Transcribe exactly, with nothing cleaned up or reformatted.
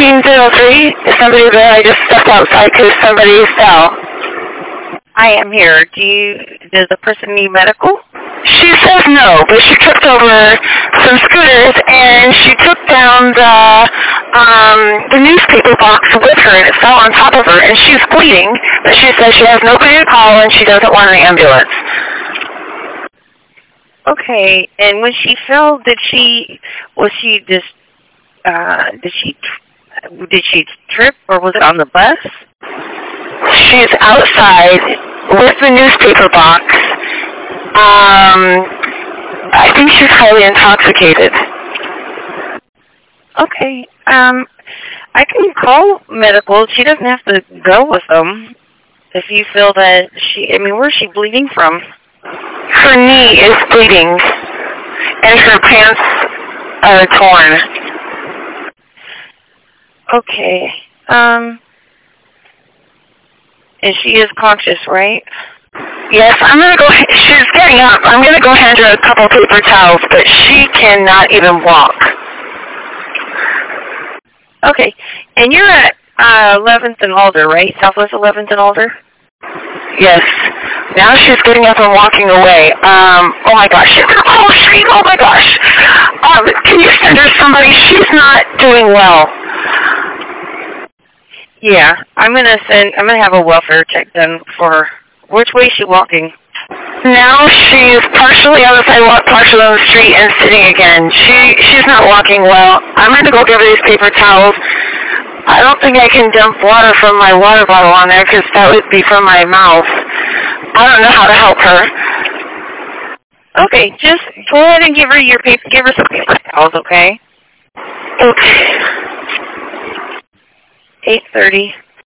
thirteen oh three. Is somebody there? I just stepped outside because somebody fell. I am here. Do you, does the person need medical? She says no, but she tripped over some scooters and she took down the um, the newspaper box with her and it fell on top of her and she's bleeding, but she says she has nobody to call and she doesn't want an ambulance. Okay, and when she fell, did she, was she just, uh, did she, did she trip or was it on the bus? She's outside with the newspaper box. Um, I think she's highly intoxicated. Okay, um, I can call medical. She doesn't have to go with them if you feel that she, I mean, where's she bleeding from? Her knee is bleeding, and her pants are torn. Okay. Um, and she is conscious, right? Yes, I'm going to go, she's getting up. I'm going to go hand her a couple paper towels, but she cannot even walk. Okay. And you're at uh, eleventh and Alder, right? Southwest eleventh and Alder? Yes. Now she's getting up and walking away. Um, oh my gosh. Oh, she, oh my gosh. Um, can you send her somebody? She's not doing well. Yeah, I'm gonna send. I'm gonna have a welfare check done for her. Which way is she walking? Now she's partially on the sidewalk, partially on the street, and sitting again. She she's not walking well. I'm gonna go give her these paper towels. I don't think I can dump water from my water bottle on there because that would be from my mouth. I don't know how to help her. Okay, just go ahead and give her your paper. Give her some paper towels, okay? Okay. Eight thirty.